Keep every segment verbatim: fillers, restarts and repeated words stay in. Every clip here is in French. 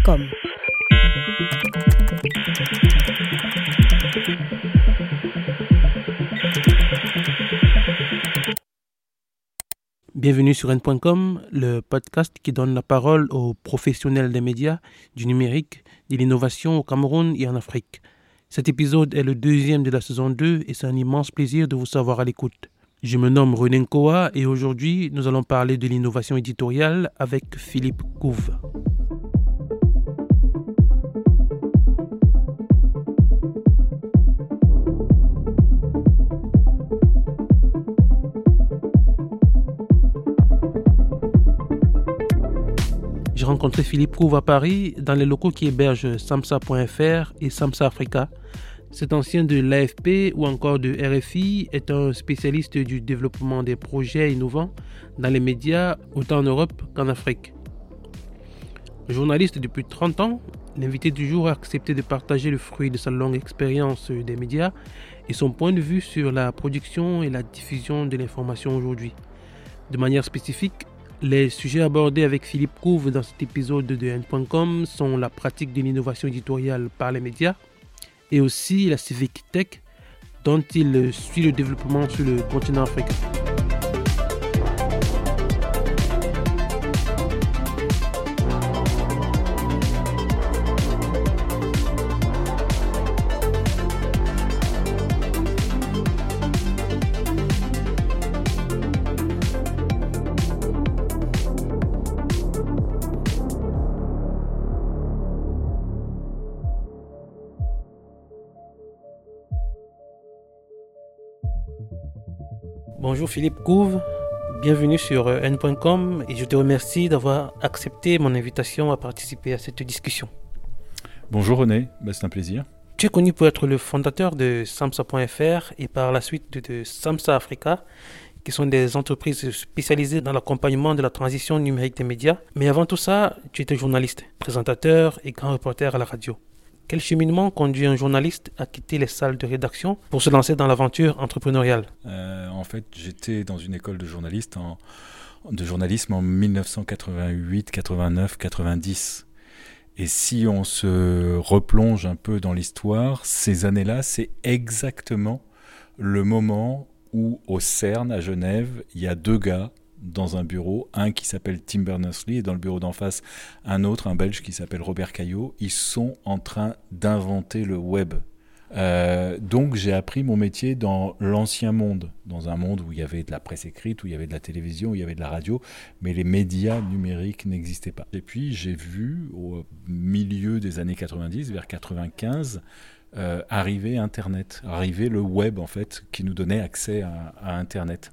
com. Bienvenue sur N point com, le podcast qui donne la parole aux professionnels des médias, du numérique, de l'innovation au Cameroun et en Afrique. Cet épisode est le deuxième de la saison deux et c'est un immense plaisir de vous savoir à l'écoute. Je me nomme René Nkoa et aujourd'hui, nous allons parler de l'innovation éditoriale avec Philippe Couve. J'ai rencontré Philippe Couve à Paris dans les locaux qui hébergent Samsa point F R et Samsa Africa. Cet ancien de l'A F P ou encore de R F I est un spécialiste du développement des projets innovants dans les médias autant en Europe qu'en Afrique. Journaliste depuis trente ans, l'invité du jour a accepté de partager le fruit de sa longue expérience des médias et son point de vue sur la production et la diffusion de l'information aujourd'hui. De manière spécifique, les sujets abordés avec Philippe Couve dans cet épisode de N point com sont la pratique de l'innovation éditoriale par les médias et aussi la civic tech dont il suit le développement sur le continent africain. Bonjour Philippe Couve, bienvenue sur N point com et je te remercie d'avoir accepté mon invitation à participer à cette discussion. Bonjour René, bah, c'est un plaisir. Tu es connu pour être le fondateur de Samsa point F R et par la suite de, de Samsa Africa, qui sont des entreprises spécialisées dans l'accompagnement de la transition numérique des médias. Mais avant tout ça, tu étais journaliste, présentateur et grand reporter à la radio. Quel cheminement conduit un journaliste à quitter les salles de rédaction pour se lancer dans l'aventure entrepreneuriale ? euh, En fait, j'étais dans une école de, journaliste en, de journalisme en dix-neuf cent quatre-vingt-huit, quatre-vingt-neuf, quatre-vingt-dix. Et si on se replonge un peu dans l'histoire, ces années-là, c'est exactement le moment où, au CERN, à Genève, il y a deux gars dans un bureau, un qui s'appelle Tim Berners-Lee et dans le bureau d'en face, un autre, un Belge qui s'appelle Robert Caillot. Ils sont en train d'inventer le web. Euh, donc j'ai appris mon métier dans l'ancien monde, dans un monde où il y avait de la presse écrite, où il y avait de la télévision, où il y avait de la radio, mais les médias numériques n'existaient pas. Et puis j'ai vu au milieu des années quatre-vingt-dix, vers quatre-vingt-quinze, euh, arriver Internet, arriver le web en fait, qui nous donnait accès à, à Internet.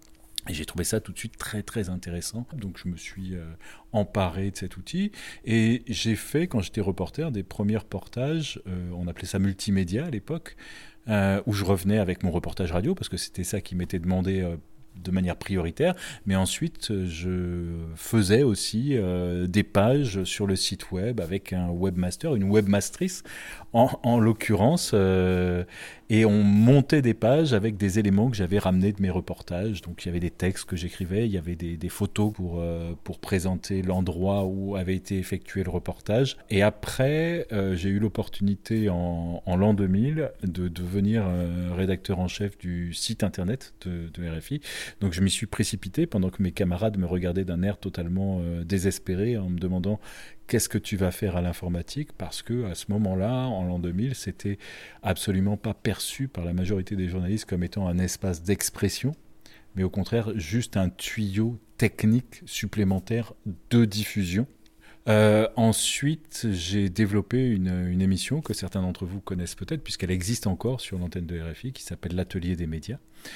Et j'ai trouvé ça tout de suite très très intéressant. Donc je me suis euh, emparé de cet outil et j'ai fait, quand j'étais reporter, des premiers reportages, euh, on appelait ça multimédia à l'époque, euh, où je revenais avec mon reportage radio parce que c'était ça qui m'était demandé euh, de manière prioritaire, mais ensuite je faisais aussi euh, des pages sur le site web avec un webmaster, une webmastrice en, en l'occurrence, euh, et on montait des pages avec des éléments que j'avais ramenés de mes reportages. Donc il y avait des textes que j'écrivais, il y avait des, des photos pour, euh, pour présenter l'endroit où avait été effectué le reportage. Et après, euh, j'ai eu l'opportunité en, en l'an deux mille de devenir euh, rédacteur en chef du site internet de, de R F I. Donc je m'y suis précipité pendant que mes camarades me regardaient d'un air totalement euh, désespéré en me demandant qu'est-ce que tu vas faire à l'informatique, parce que à ce moment-là, en l'an deux mille, c'était absolument pas perçu par la majorité des journalistes comme étant un espace d'expression, mais au contraire juste un tuyau technique supplémentaire de diffusion. Euh, ensuite, j'ai développé une, une émission que certains d'entre vous connaissent peut-être, puisqu'elle existe encore sur l'antenne de R F I, qui s'appelle l'Atelier des médias.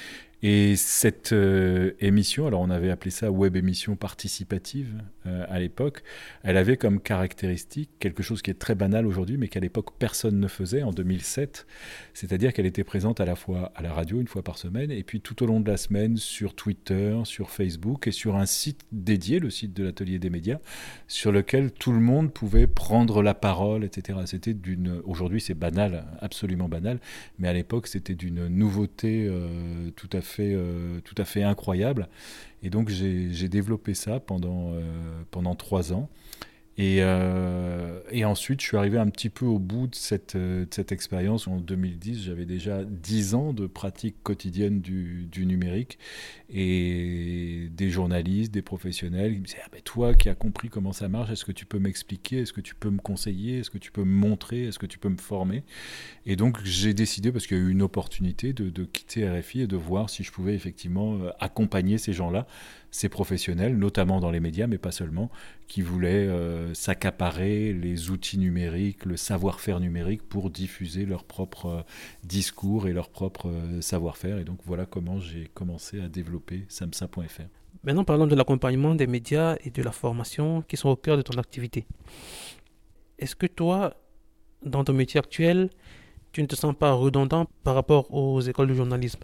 Et cette euh, émission, alors on avait appelé ça web émission participative euh, à l'époque, elle avait comme caractéristique quelque chose qui est très banal aujourd'hui, mais qu'à l'époque personne ne faisait en deux mille sept, c'est-à-dire qu'elle était présente à la fois à la radio une fois par semaine, et puis tout au long de la semaine sur Twitter, sur Facebook et sur un site dédié, le site de l'Atelier des médias, sur lequel tout le monde pouvait prendre la parole, et cetera. C'était d'une, aujourd'hui c'est banal, absolument banal, mais à l'époque c'était d'une nouveauté euh, tout à fait, euh, tout à fait incroyable. Et donc j'ai, j'ai développé ça pendant, euh, pendant trois ans. Et, euh, et ensuite, je suis arrivé un petit peu au bout de cette, de cette expérience. En deux mille dix, j'avais déjà dix ans de pratique quotidienne du, du numérique et des journalistes, des professionnels qui me disaient ah ben toi qui as compris comment ça marche, est-ce que tu peux m'expliquer, est-ce que tu peux me conseiller, est-ce que tu peux me montrer, est-ce que tu peux me former? Et donc j'ai décidé, parce qu'il y a eu une opportunité, de, de quitter R F I et de voir si je pouvais effectivement accompagner ces gens-là, ces professionnels, notamment dans les médias, mais pas seulement, qui voulaient euh, s'accaparer les outils numériques, le savoir-faire numérique pour diffuser leur propre euh, discours et leur propre euh, savoir-faire. Et donc voilà comment j'ai commencé à développer Samsa point F R. Maintenant, parlons de l'accompagnement des médias et de la formation qui sont au cœur de ton activité. Est-ce que toi, dans ton métier actuel, tu ne te sens pas redondant par rapport aux écoles de journalisme?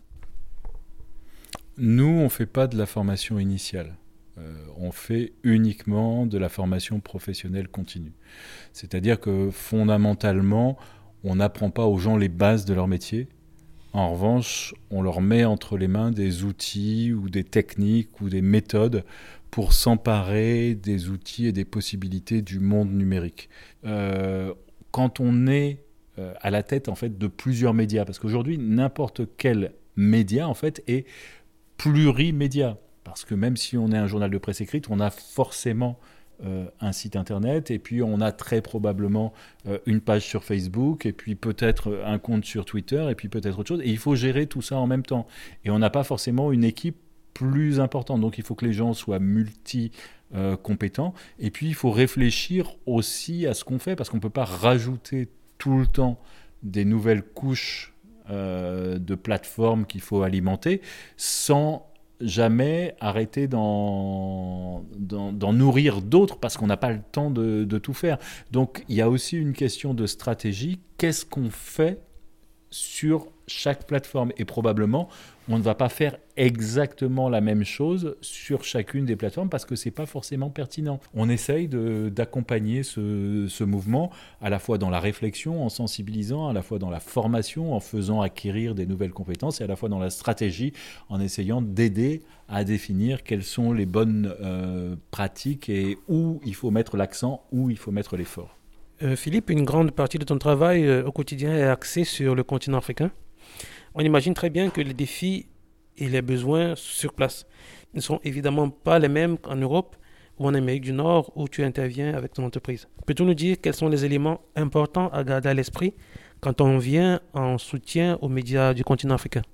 Nous, on ne fait pas de la formation initiale. Euh, on fait uniquement de la formation professionnelle continue. C'est-à-dire que fondamentalement, on n'apprend pas aux gens les bases de leur métier. En revanche, on leur met entre les mains des outils ou des techniques ou des méthodes pour s'emparer des outils et des possibilités du monde numérique. Euh, quand on est euh, à la tête en fait, de plusieurs médias, parce qu'aujourd'hui, n'importe quel média en fait, est plurimédia, parce que même si on est un journal de presse écrite, on a forcément euh, un site internet, et puis on a très probablement euh, une page sur Facebook, et puis peut-être un compte sur Twitter, et puis peut-être autre chose, et il faut gérer tout ça en même temps. Et on n'a pas forcément une équipe plus importante, donc il faut que les gens soient multi-compétents, euh, et puis il faut réfléchir aussi à ce qu'on fait, parce qu'on ne peut pas rajouter tout le temps des nouvelles couches Euh, de plateformes qu'il faut alimenter sans jamais arrêter d'en, d'en, d'en nourrir d'autres parce qu'on n'a pas le temps de, de tout faire. Donc il y a aussi une question de stratégie. Qu'est-ce qu'on fait sur chaque plateforme? Et probablement, on ne va pas faire exactement la même chose sur chacune des plateformes parce que ce n'est pas forcément pertinent. On essaye de, d'accompagner ce, ce mouvement à la fois dans la réflexion, en sensibilisant, à la fois dans la formation, en faisant acquérir des nouvelles compétences et à la fois dans la stratégie, en essayant d'aider à définir quelles sont les bonnes euh, pratiques et où il faut mettre l'accent, où il faut mettre l'effort. Euh, Philippe, une grande partie de ton travail euh, au quotidien est axée sur le continent africain. On imagine très bien que les défis et les besoins sur place ne sont évidemment pas les mêmes qu'en Europe ou en Amérique du Nord où tu interviens avec ton entreprise. Peux-tu nous dire quels sont les éléments importants à garder à l'esprit quand on vient en soutien aux médias du continent africain?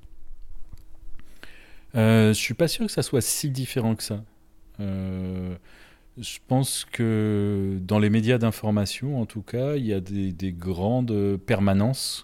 euh, Je ne suis pas sûr que ça soit si différent que ça. Euh... Je pense que dans les médias d'information, en tout cas, il y a des, des grandes permanences.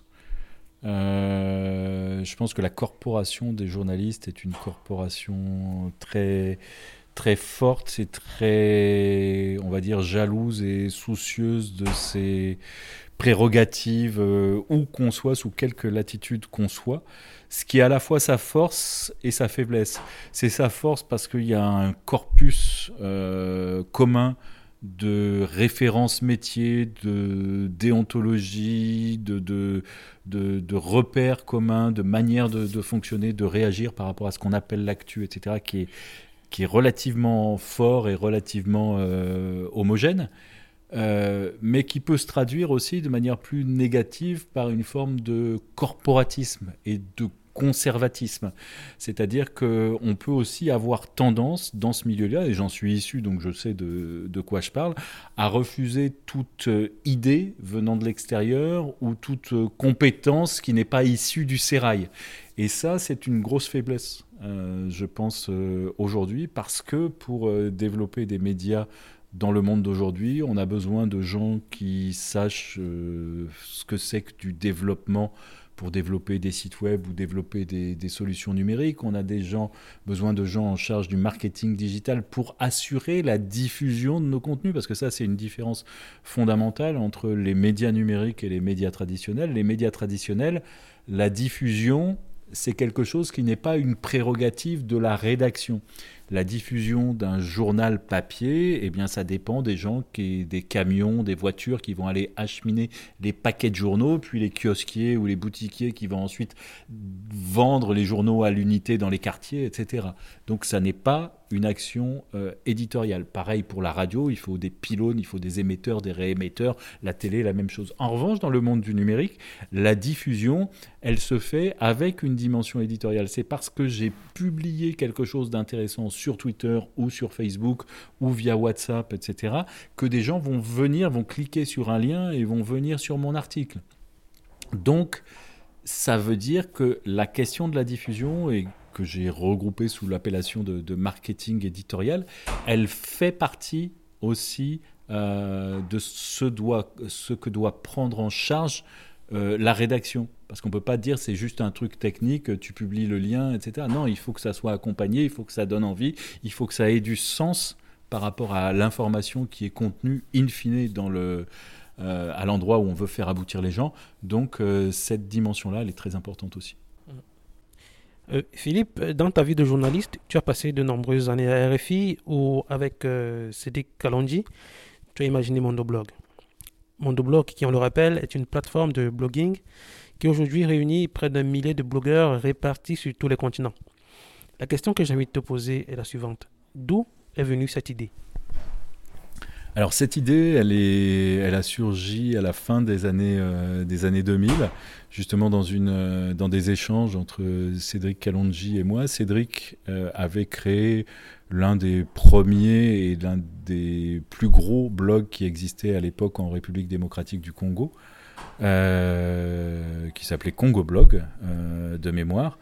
Euh, je pense que la corporation des journalistes est une corporation très, très forte et très, on va dire, jalouse et soucieuse de ses prérogatives, euh, où qu'on soit, sous quelque latitude qu'on soit, ce qui est à la fois sa force et sa faiblesse. C'est sa force parce qu'il y a un corpus euh, commun de références métiers, de déontologie, de, de, de, de repères communs, de manières de, de fonctionner, de réagir par rapport à ce qu'on appelle l'actu, et cetera, qui est, qui est relativement fort et relativement euh, homogène. Euh, mais qui peut se traduire aussi de manière plus négative par une forme de corporatisme et de conservatisme. C'est-à-dire qu'on peut aussi avoir tendance, dans ce milieu-là, et j'en suis issu, donc je sais de, de quoi je parle, à refuser toute idée venant de l'extérieur ou toute compétence qui n'est pas issue du sérail. Et ça, c'est une grosse faiblesse, euh, je pense, euh, aujourd'hui, parce que pour euh, développer des médias dans le monde d'aujourd'hui, on a besoin de gens qui sachent euh, ce que c'est que du développement pour développer des sites web ou développer des, des solutions numériques. On a des gens, besoin de gens en charge du marketing digital pour assurer la diffusion de nos contenus, parce que ça, c'est une différence fondamentale entre les médias numériques et les médias traditionnels. Les médias traditionnels, la diffusion, c'est quelque chose qui n'est pas une prérogative de la rédaction. La diffusion d'un journal papier, eh bien, ça dépend des gens, qui, des camions, des voitures qui vont aller acheminer les paquets de journaux, puis les kiosquiers ou les boutiquiers qui vont ensuite vendre les journaux à l'unité dans les quartiers, et cetera. Donc ça n'est pas une action euh, éditoriale. Pareil pour la radio, il faut des pylônes, il faut des émetteurs, des réémetteurs. La télé, la même chose. En revanche, dans le monde du numérique, la diffusion, elle se fait avec une dimension éditoriale. C'est parce que j'ai publié quelque chose d'intéressant sur Twitter ou sur Facebook ou via WhatsApp, et cetera, que des gens vont venir, vont cliquer sur un lien et vont venir sur mon article. Donc, ça veut dire que la question de la diffusion, et que j'ai regroupée sous l'appellation de, de marketing éditorial, elle fait partie aussi euh, de ce, doit, ce que doit prendre en charge euh, la rédaction. Parce qu'on ne peut pas dire c'est juste un truc technique, tu publies le lien, et cetera. Non, il faut que ça soit accompagné, il faut que ça donne envie, il faut que ça ait du sens par rapport à l'information qui est contenue in fine dans le... Euh, à l'endroit où on veut faire aboutir les gens. Donc euh, cette dimension-là, elle est très importante aussi. Euh, Philippe, dans ta vie de journaliste, tu as passé de nombreuses années à R F I où, avec euh, Cédric Kalonji, tu as imaginé Mondoblog. Mondoblog, qui on le rappelle, est une plateforme de blogging qui aujourd'hui réunit près d'un millier de blogueurs répartis sur tous les continents. La question que j'ai envie de te poser est la suivante. D'où est venue cette idée ? Alors cette idée, elle, est, elle a surgi à la fin des années, euh, des années deux mille, justement dans, une, euh, dans des échanges entre Cédric Kalonji et moi. Cédric euh, avait créé l'un des premiers et l'un des plus gros blogs qui existait à l'époque en République démocratique du Congo, euh, qui s'appelait Congo Blog, euh, de mémoire.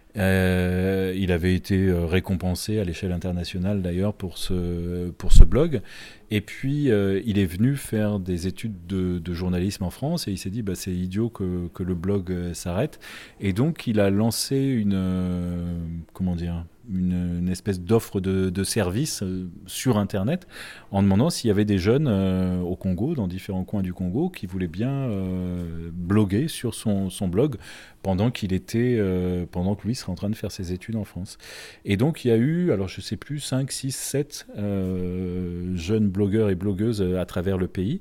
Euh, il avait été récompensé à l'échelle internationale d'ailleurs pour ce, pour ce blog. Et puis euh, il est venu faire des études de, de journalisme en France et il s'est dit bah, c'est idiot que, que le blog euh, s'arrête. Et donc il a lancé une, euh, comment dire, une, une espèce d'offre de, de service euh, sur Internet en demandant s'il y avait des jeunes euh, au Congo, dans différents coins du Congo, qui voulaient bien euh, bloguer sur son, son blog pendant qu'il était, euh, pendant que lui serait en train de faire ses études en France. Et donc il y a eu, alors je sais plus, cinq, six, sept euh, jeunes blogueurs et blogueuses à travers le pays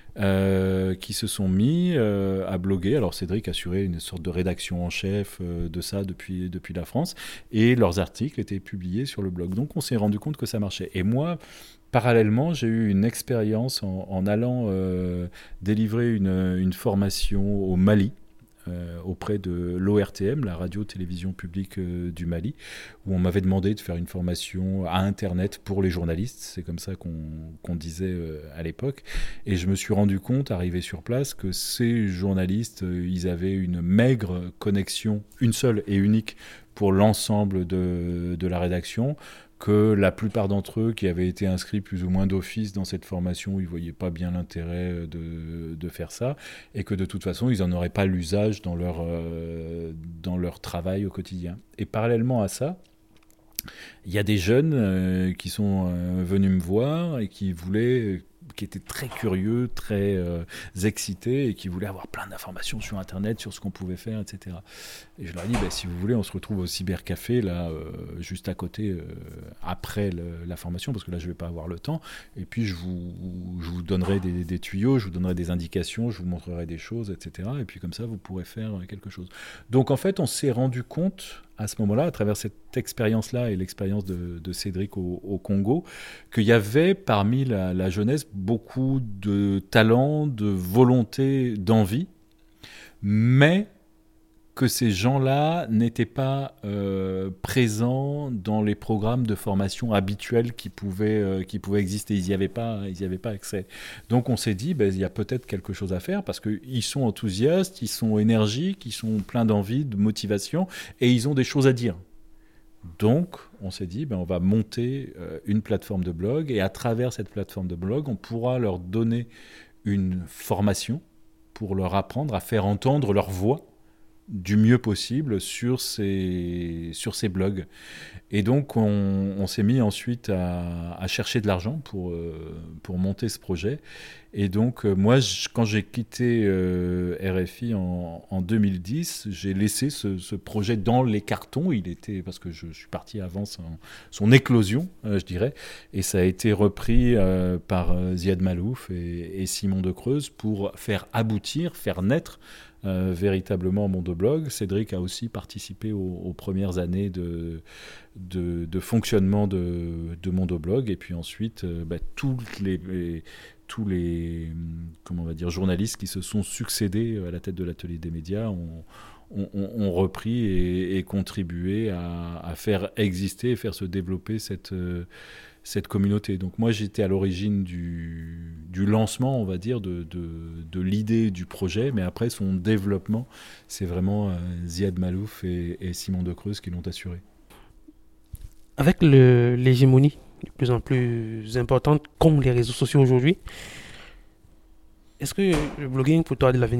euh, qui se sont mis euh, à bloguer. Alors Cédric assurait une sorte de rédaction en chef euh, de ça depuis, depuis la France et leurs articles étaient publiés sur le blog. Donc on s'est rendu compte que ça marchait. Et moi, parallèlement, j'ai eu une expérience en, en allant euh, délivrer une, une formation au Mali. Euh, auprès de l'O R T M, la radio-télévision publique euh, du Mali, où on m'avait demandé de faire une formation à Internet pour les journalistes. C'est comme ça qu'on, qu'on disait euh, à l'époque. Et je me suis rendu compte, arrivé sur place, que ces journalistes, euh, ils avaient une maigre connexion, une seule et unique, pour l'ensemble de, de la rédaction, que la plupart d'entre eux qui avaient été inscrits plus ou moins d'office dans cette formation, ils ne voyaient pas bien l'intérêt de, de faire ça, et que de toute façon, ils n'en auraient pas l'usage dans leur, euh, dans leur travail au quotidien. Et parallèlement à ça, il y a des jeunes euh, qui sont euh, venus me voir et qui voulaient... qui étaient très curieux, très euh, excités et qui voulaient avoir plein d'informations sur Internet, sur ce qu'on pouvait faire, et cetera. Et je leur ai dit, bah, si vous voulez, on se retrouve au cybercafé, là, euh, juste à côté, euh, après le, la formation, parce que là, je ne vais pas avoir le temps. Et puis, je vous, je vous donnerai des, des tuyaux, je vous donnerai des indications, je vous montrerai des choses, et cetera. Et puis, comme ça, vous pourrez faire quelque chose. Donc, en fait, on s'est rendu compte, à ce moment-là, à travers cette expérience-là et l'expérience de, de Cédric au, au Congo, qu'il y avait parmi la, la jeunesse beaucoup de talent, de volonté, d'envie, mais que ces gens-là n'étaient pas euh, présents dans les programmes de formation habituels qui pouvaient, euh, qui pouvaient exister. Ils n'y avaient pas, ils y avaient pas accès. Donc on s'est dit, ben, il y a peut-être quelque chose à faire parce qu'ils sont enthousiastes, ils sont énergiques, ils sont pleins d'envie, de motivation et ils ont des choses à dire. Donc, on s'est dit, ben, on va monter euh, une plateforme de blog et à travers cette plateforme de blog, on pourra leur donner une formation pour leur apprendre à faire entendre leur voix du mieux possible sur ces, sur ces blogs. Et donc, on, on s'est mis ensuite à, à chercher de l'argent pour, euh, pour monter ce projet. Et donc, euh, moi, je, quand j'ai quitté euh, R F I en, en deux mille dix, j'ai laissé ce, ce projet dans les cartons. Il était, parce que je, je suis parti avant son, son éclosion, euh, je dirais. Et ça a été repris euh, par euh, Ziad Malouf et, et Simon de Creuse pour faire aboutir, faire naître Euh, véritablement Mondoblog. Cédric a aussi participé aux, aux premières années de, de, de fonctionnement de, de Mondoblog, et puis ensuite euh, bah, tous les, les tous les comment on va dire journalistes qui se sont succédés à la tête de l'atelier des médias ont, ont, ont repris et, et contribué à, à faire exister et faire se développer cette euh, cette communauté. Donc moi, j'étais à l'origine du, du lancement, on va dire, de, de, de l'idée du projet, mais après, son développement, c'est vraiment euh, Ziad Malouf et, et Simon de Creuse qui l'ont assuré. Avec le, l'hégémonie de plus en plus importante, comme les réseaux sociaux aujourd'hui, est-ce que le blogging pour toi a de l'avenir ?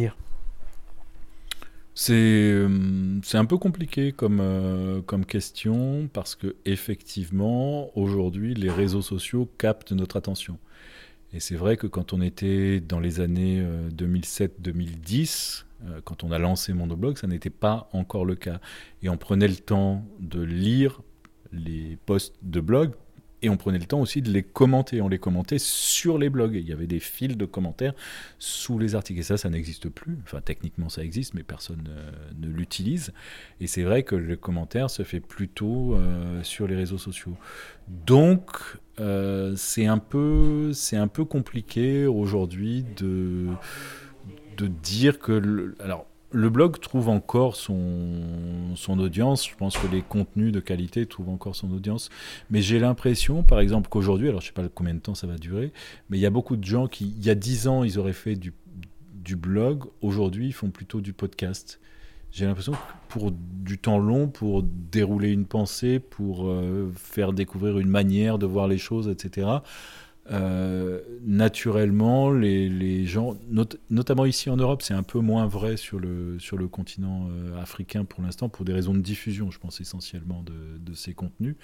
C'est, euh, c'est un peu compliqué comme, euh, comme question parce que effectivement, aujourd'hui, les réseaux sociaux captent notre attention. Et c'est vrai que quand on était dans les années euh, deux mille sept deux mille dix, euh, quand on a lancé Mondoblog, ça n'était pas encore le cas. Et on prenait le temps de lire les posts de blog, et on prenait le temps aussi de les commenter. On les commentait sur les blogs. Et il y avait des fils de commentaires sous les articles. Et ça, ça n'existe plus. Enfin, techniquement, ça existe, mais personne euh, ne l'utilise. Et c'est vrai que le commentaire se fait plutôt euh, sur les réseaux sociaux. Donc, euh, c'est un peu, c'est un peu compliqué aujourd'hui de, de dire que... Le, alors, le blog trouve encore son, son audience. Je pense que les contenus de qualité trouvent encore son audience. Mais j'ai l'impression, par exemple, qu'aujourd'hui, alors je ne sais pas combien de temps ça va durer, mais il y a beaucoup de gens qui, il y a dix ans, ils auraient fait du, du blog. Aujourd'hui, ils font plutôt du podcast. J'ai l'impression que pour du temps long, pour dérouler une pensée, pour euh, faire découvrir une manière de voir les choses, et cetera, Euh, naturellement, les, les gens, not, notamment ici en Europe, c'est un peu moins vrai sur le, sur le continent euh, africain pour l'instant, pour des raisons de diffusion, je pense essentiellement de, de ces contenus,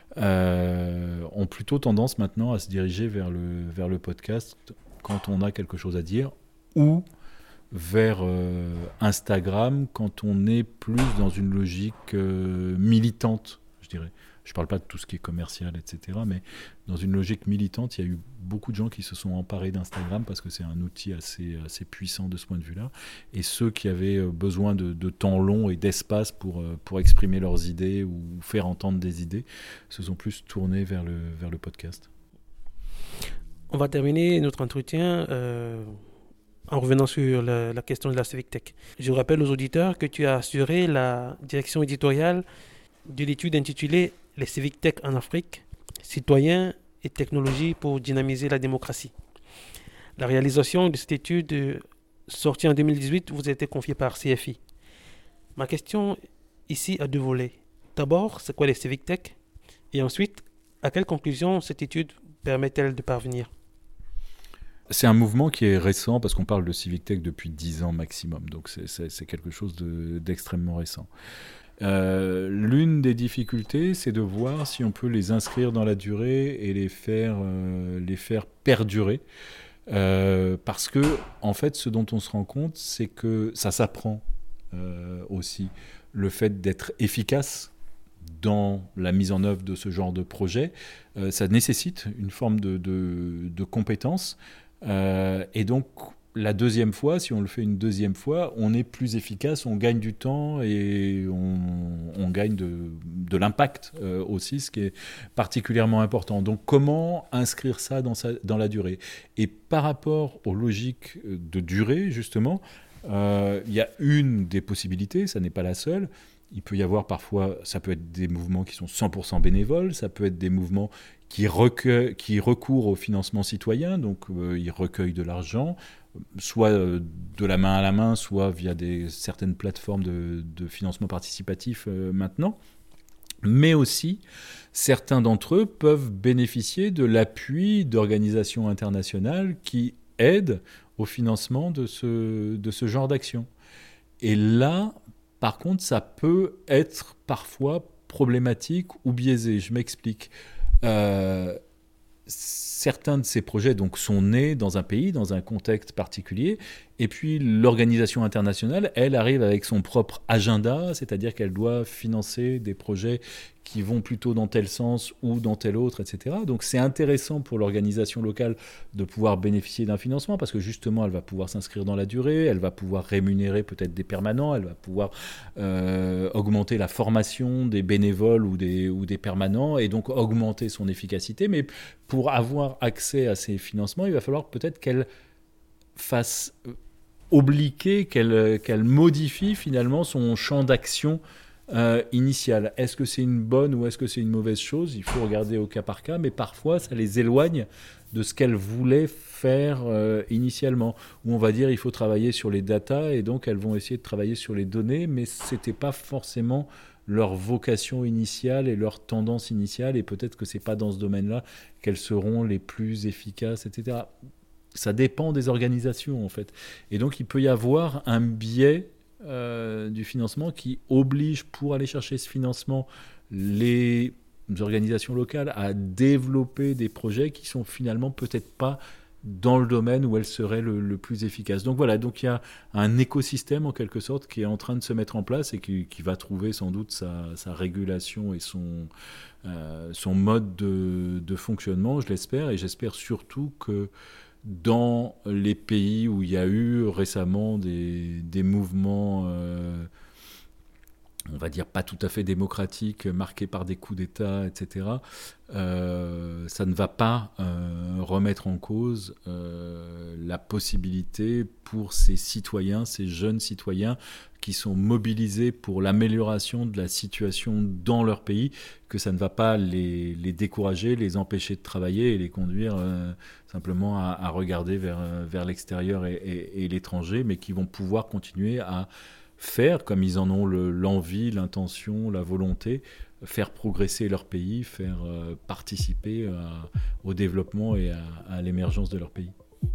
euh, ont plutôt tendance maintenant à se diriger vers le, vers le podcast quand on a quelque chose à dire, ou vers euh, Instagram quand on est plus dans une logique euh, militante, je dirais. Je ne parle pas de tout ce qui est commercial, et cetera, mais dans une logique militante, il y a eu beaucoup de gens qui se sont emparés d'Instagram parce que c'est un outil assez, assez puissant de ce point de vue-là. Et ceux qui avaient besoin de, de temps long et d'espace pour, pour exprimer leurs idées ou faire entendre des idées se sont plus tournés vers le, vers le podcast. On va terminer notre entretien euh, en revenant sur la, la question de la Civic Tech. Je rappelle aux auditeurs que tu as assuré la direction éditoriale de l'étude intitulée « Les Civic Tech en Afrique, citoyens et technologies pour dynamiser la démocratie ». La réalisation de cette étude sortie en deux mille dix-huit vous a été confiée par C F I. Ma question ici a deux volets. D'abord, c'est quoi les Civic Tech ? Et ensuite, à quelle conclusion cette étude permet-elle de parvenir ? C'est un mouvement qui est récent parce qu'on parle de Civic Tech depuis dix ans maximum, donc c'est, c'est, c'est quelque chose de, d'extrêmement récent. Euh, l'une des difficultés, c'est de voir si on peut les inscrire dans la durée et les faire, euh, les faire perdurer. Euh, parce que, en fait, ce dont on se rend compte, c'est que ça s'apprend euh, aussi. Le fait d'être efficace dans la mise en œuvre de ce genre de projet, euh, ça nécessite une forme de, de, de compétence. Euh, et donc, la deuxième fois, si on le fait une deuxième fois, on est plus efficace, on gagne du temps et on, on gagne de, de l'impact euh, aussi, ce qui est particulièrement important. Donc comment inscrire ça dans, sa, dans la durée ? Et par rapport aux logiques de durée, justement, euh, il y a une des possibilités, ça n'est pas la seule. Il peut y avoir parfois, ça peut être des mouvements qui sont cent pour cent bénévoles, ça peut être des mouvements qui, recueillent, qui recourent au financement citoyen, donc euh, ils recueillent de l'argent, soit de la main à la main, soit via des, certaines plateformes de, de financement participatif euh, maintenant. Mais aussi, certains d'entre eux peuvent bénéficier de l'appui d'organisations internationales qui aident au financement de ce, de ce genre d'action. Et là, Par contre, ça peut être parfois problématique ou biaisé. Je m'explique. Euh, certains de ces projets donc, sont nés dans un pays, dans un contexte particulier, et puis l'organisation internationale, elle arrive avec son propre agenda, c'est-à-dire qu'elle doit financer des projets qui vont plutôt dans tel sens ou dans tel autre, et cetera. Donc c'est intéressant pour l'organisation locale de pouvoir bénéficier d'un financement, parce que justement, elle va pouvoir s'inscrire dans la durée, elle va pouvoir rémunérer peut-être des permanents, elle va pouvoir euh, augmenter la formation des bénévoles ou des, ou des permanents, et donc augmenter son efficacité. Mais pour avoir accès à ces financements, il va falloir peut-être qu'elle fasse obliquer, qu'elle, qu'elle modifie finalement son champ d'action euh, initial. Est-ce que c'est une bonne ou est-ce que c'est une mauvaise chose ? Il faut regarder au cas par cas, mais parfois ça les éloigne de ce qu'elles voulaient faire euh, initialement. Où on va dire il faut travailler sur les datas, et donc elles vont essayer de travailler sur les données, mais c'était pas forcément leur vocation initiale et leur tendance initiale, et peut-être que c'est pas dans ce domaine-là qu'elles seront les plus efficaces, et cetera. Ça dépend des organisations, en fait. Et donc, il peut y avoir un biais euh, du financement qui oblige, pour aller chercher ce financement, les organisations locales à développer des projets qui sont finalement peut-être pas dans le domaine où elles seraient le, le plus efficaces. Donc voilà, donc il y a un écosystème, en quelque sorte, qui est en train de se mettre en place et qui, qui va trouver sans doute sa, sa régulation et son, euh, son mode de, de fonctionnement, je l'espère. Et j'espère surtout que dans les pays où il y a eu récemment des, des mouvements, euh, on va dire pas tout à fait démocratiques, marqués par des coups d'État, et cetera, euh, ça ne va pas euh, remettre en cause euh, la possibilité pour ces citoyens, ces jeunes citoyens qui sont mobilisés pour l'amélioration de la situation dans leur pays, que ça ne va pas les, les décourager, les empêcher de travailler et les conduire euh, simplement à, à regarder vers, vers l'extérieur et, et, et l'étranger, mais qui vont pouvoir continuer à faire, comme ils en ont le, l'envie, l'intention, la volonté, faire progresser leur pays, faire euh, participer à, au développement et à, à l'émergence de leur pays.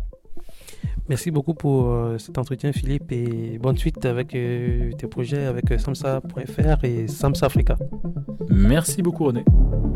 Merci beaucoup pour euh, cet entretien, Philippe, et bonne suite avec euh, tes projets avec euh, Samsa point F R et Samsa Africa. Merci beaucoup, René.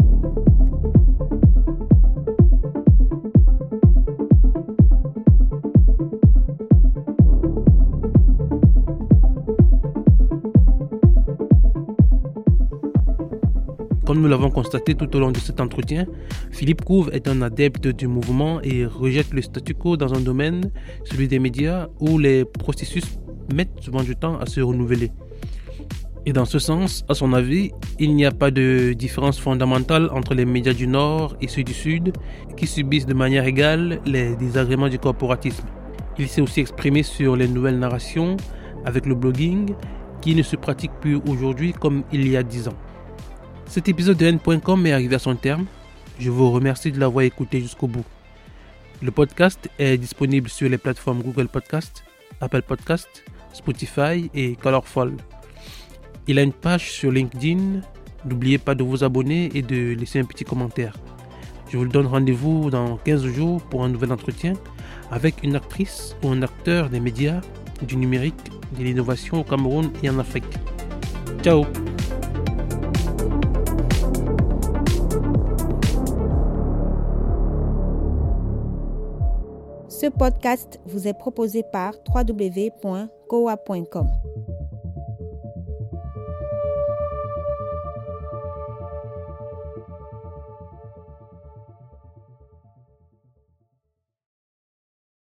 Comme nous l'avons constaté tout au long de cet entretien, Philippe Couve est un adepte du mouvement et rejette le statu quo dans un domaine, celui des médias, où les processus mettent souvent du temps à se renouveler. Et dans ce sens, à son avis, il n'y a pas de différence fondamentale entre les médias du Nord et ceux du Sud, qui subissent de manière égale les désagréments du corporatisme. Il s'est aussi exprimé sur les nouvelles narrations avec le blogging, qui ne se pratique plus aujourd'hui comme il y a dix ans. Cet épisode de N point com est arrivé à son terme. Je vous remercie de l'avoir écouté jusqu'au bout. Le podcast est disponible sur les plateformes Google Podcast, Apple Podcast, Spotify et Colorful. Il a une page sur LinkedIn. N'oubliez pas de vous abonner et de laisser un petit commentaire. Je vous donne rendez-vous dans quinze jours pour un nouvel entretien avec une actrice ou un acteur des médias, du numérique, de l'innovation au Cameroun et en Afrique. Ciao! Ce podcast vous est proposé par w w w point kowa point com.